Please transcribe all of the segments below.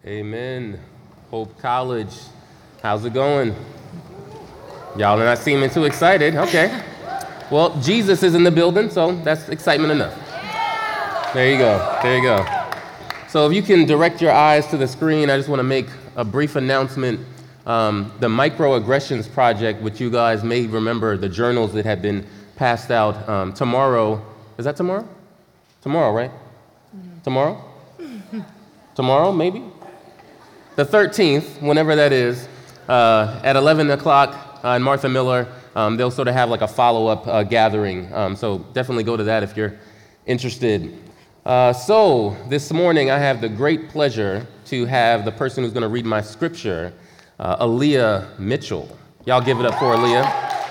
Amen. Hope College. How's it going? Y'all are not seeming too excited. Okay. Well, Jesus is in the building, so that's excitement enough. There you go. There you go. So if you can direct your eyes to the screen, I just want to make a brief announcement. The Microaggressions Project, which you guys may remember, the journals that have been passed out tomorrow. Is that tomorrow? Tomorrow, right? Tomorrow? Tomorrow, maybe? The 13th, whenever that is, at 11 o'clock in Martha Miller, they'll sort of have like a follow-up gathering. So definitely go to that if you're interested. So this morning I have the great pleasure to have the person who's going to read my scripture, Aaliyah Mitchell. Y'all give it up for Aaliyah.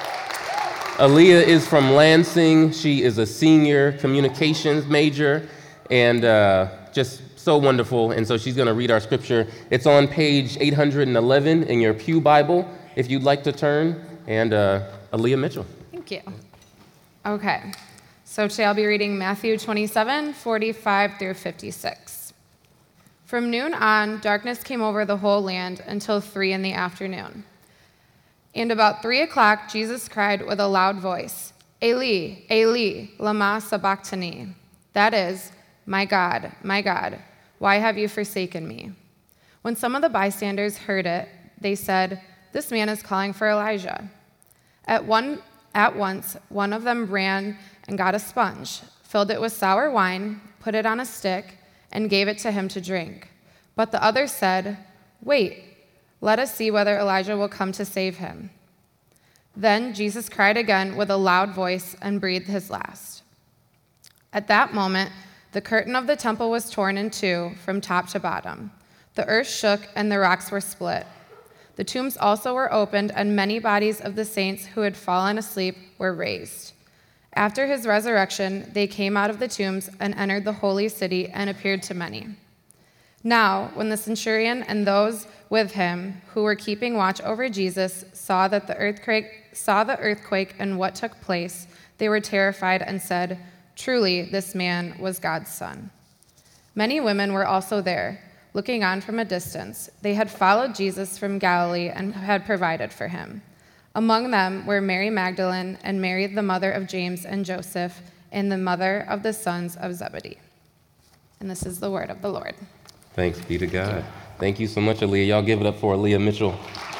Aaliyah is from Lansing. She is a senior communications major and just so wonderful. And so she's going to read our scripture. It's on page 811 in your Pew Bible, if you'd like to turn. And Aaliyah Mitchell. Thank you. Okay. So today I'll be reading Matthew 27, 45 through 56. From noon on, darkness came over the whole land until 3 p.m. And about 3 o'clock, Jesus cried with a loud voice, Eli, Eli, lama sabachthani. That is, my God, why have you forsaken me? When some of the bystanders heard it, they said, this man is calling for Elijah. At once, one of them ran and got a sponge, filled it with sour wine, put it on a stick, and gave it to him to drink. But the others said, wait, let us see whether Elijah will come to save him. Then Jesus cried again with a loud voice and breathed his last. At that moment, the curtain of the temple was torn in two from top to bottom. The earth shook and the rocks were split. The tombs also were opened, and many bodies of the saints who had fallen asleep were raised. After his resurrection, they came out of the tombs and entered the holy city and appeared to many. Now, when the centurion and those with him who were keeping watch over Jesus saw the earthquake and what took place, they were terrified and said, truly, this man was God's son. Many women were also there, looking on from a distance. They had followed Jesus from Galilee and had provided for him. Among them were Mary Magdalene and Mary, the mother of James and Joseph, and the mother of the sons of Zebedee. And this is the word of the Lord. Thanks be to God. Thank you so much, Aaliyah. Y'all give it up for Aaliyah Mitchell.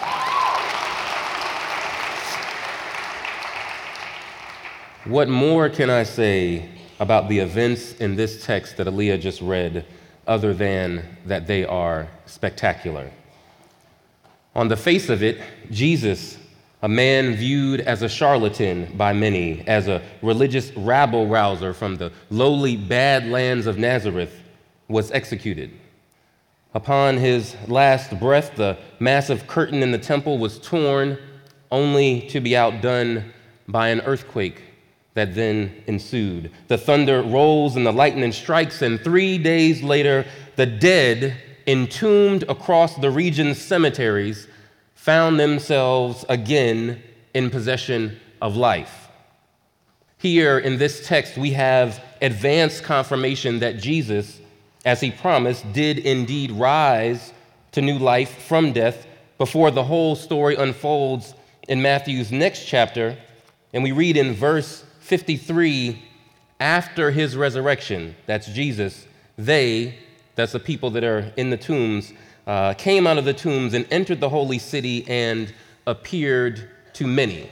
What more can I say about the events in this text that Aaliyah just read, other than that they are spectacular? On the face of it, Jesus, a man viewed as a charlatan by many, as a religious rabble-rouser from the lowly Badlands of Nazareth, was executed. Upon his last breath, the massive curtain in the temple was torn, only to be outdone by an earthquake that then ensued. The thunder rolls and the lightning strikes, and 3 days later, the dead, entombed across the region's cemeteries, found themselves again in possession of life. Here in this text, we have advanced confirmation that Jesus, as he promised, did indeed rise to new life from death before the whole story unfolds in Matthew's next chapter. And we read in verse 53, after his resurrection, that's Jesus, that's the people that are in the tombs, came out of the tombs and entered the holy city and appeared to many.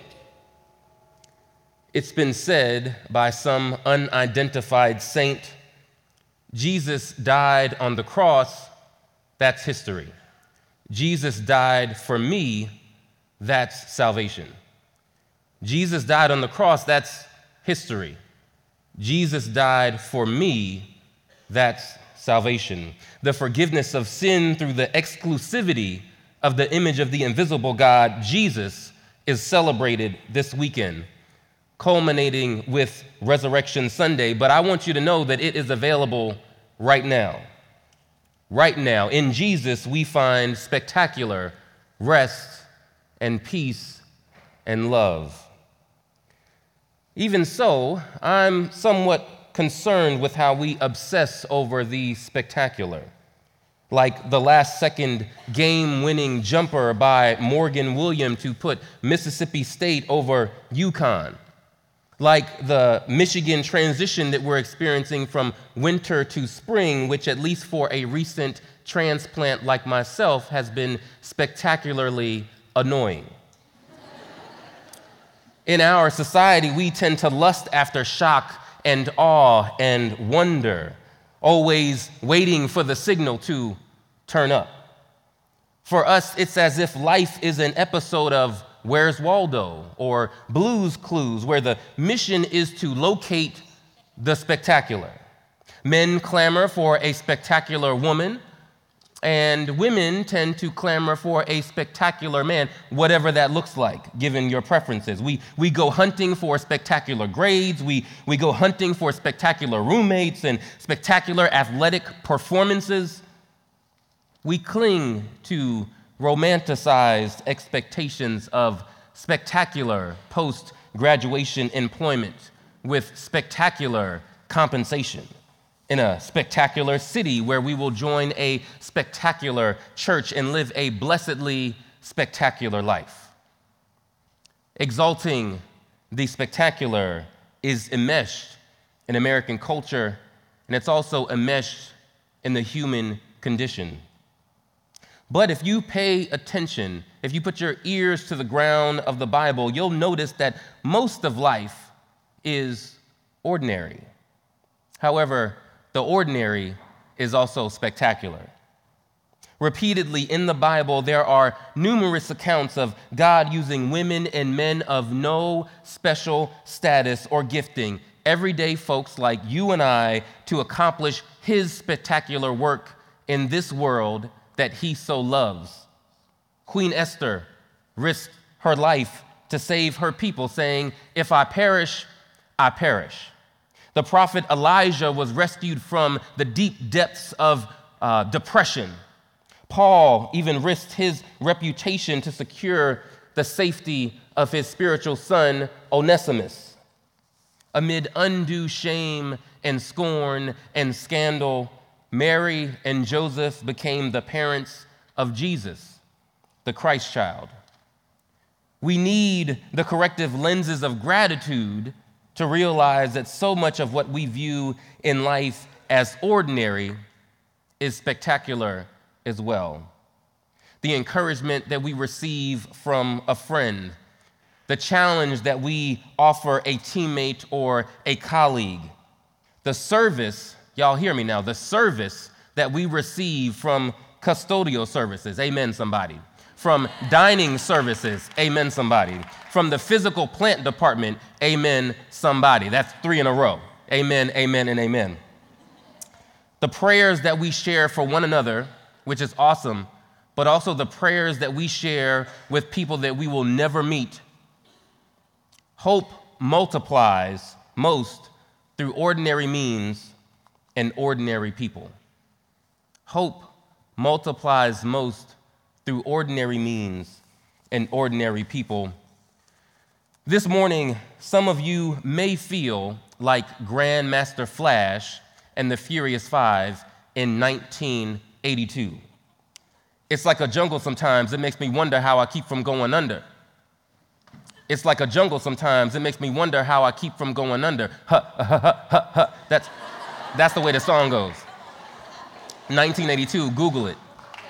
It's been said by some unidentified saint, Jesus died on the cross, that's history. Jesus died for me, that's salvation. Jesus died on the cross, that's history. Jesus died for me, that's salvation. The forgiveness of sin through the exclusivity of the image of the invisible God, Jesus, is celebrated this weekend, culminating with Resurrection Sunday. But I want you to know that it is available right now. Right now, in Jesus, we find spectacular rest and peace and love. Even so, I'm somewhat concerned with how we obsess over the spectacular. like the last-second game-winning jumper by Morgan Williams to put Mississippi State over UConn, like the Michigan transition that we're experiencing from winter to spring, which at least for a recent transplant like myself has been spectacularly annoying. In our society, we tend to lust after shock and awe and wonder, always waiting for the signal to turn up. For us, it's as if life is an episode of Where's Waldo or Blue's Clues, where the mission is to locate the spectacular. Men clamor for a spectacular woman, and women tend to clamor for a spectacular man, whatever that looks like, given your preferences. We go hunting for spectacular grades. We go hunting for spectacular roommates and spectacular athletic performances. We cling to romanticized expectations of spectacular post-graduation employment with spectacular compensation in a spectacular city where we will join a spectacular church and live a blessedly spectacular life. Exalting the spectacular is enmeshed in American culture, and it's also enmeshed in the human condition. But if you pay attention, if you put your ears to the ground of the Bible, you'll notice that most of life is ordinary. However, the ordinary is also spectacular. Repeatedly in the Bible, there are numerous accounts of God using women and men of no special status or gifting, everyday folks like you and I, to accomplish his spectacular work in this world that he so loves. Queen Esther risked her life to save her people, saying, "If I perish, I perish." The prophet Elijah was rescued from the deep depths of depression. Paul even risked his reputation to secure the safety of his spiritual son, Onesimus. Amid undue shame and scorn and scandal, Mary and Joseph became the parents of Jesus, the Christ child. We need the corrective lenses of gratitude to realize that so much of what we view in life as ordinary is spectacular as well. The encouragement that we receive from a friend, the challenge that we offer a teammate or a colleague, the service, y'all hear me now, the service that we receive from custodial services, amen somebody, from dining services, amen somebody, from the physical plant department, amen somebody. That's 3 in a row, amen, amen, and amen. The prayers that we share for one another, which is awesome, but also the prayers that we share with people that we will never meet. Hope multiplies most through ordinary means and ordinary people. Hope multiplies most through ordinary means and ordinary people. This morning, some of you may feel like Grandmaster Flash and the Furious Five in 1982. It's like a jungle sometimes. It makes me wonder how I keep from going under. It's like a jungle sometimes. It makes me wonder how I keep from going under. That's the way the song goes. 1982, Google it.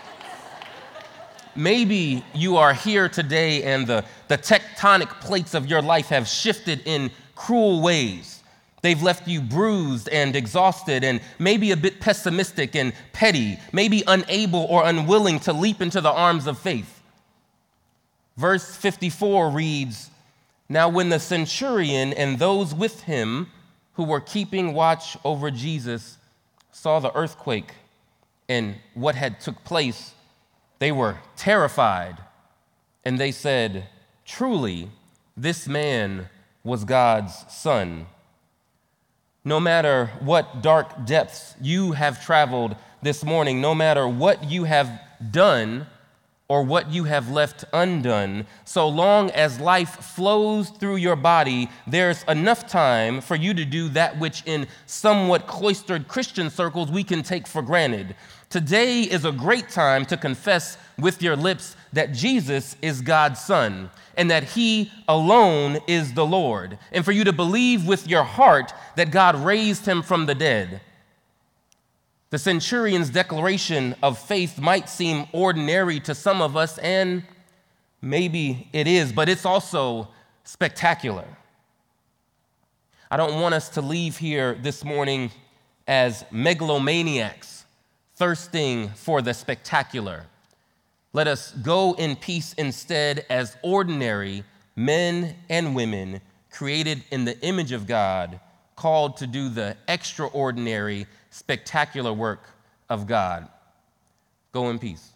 Maybe you are here today and the tectonic plates of your life have shifted in cruel ways. They've left you bruised and exhausted and maybe a bit pessimistic and petty, maybe unable or unwilling to leap into the arms of faith. Verse 54 reads, "Now when the centurion and those with him who were keeping watch over Jesus saw the earthquake and what had took place, they were terrified, and they said, 'Truly, this man was God's son.'" No matter what dark depths you have traveled this morning, no matter what you have done or what you have left undone, so long as life flows through your body, there's enough time for you to do that which in somewhat cloistered Christian circles we can take for granted, Today is a great time to confess with your lips that Jesus is God's Son and that He alone is the Lord, and for you to believe with your heart that God raised Him from the dead. The centurion's declaration of faith might seem ordinary to some of us, and maybe it is, but it's also spectacular. I don't want us to leave here this morning as megalomaniacs, thirsting for the spectacular. Let us go in peace instead as ordinary men and women created in the image of God, called to do the extraordinary, spectacular work of God. Go in peace.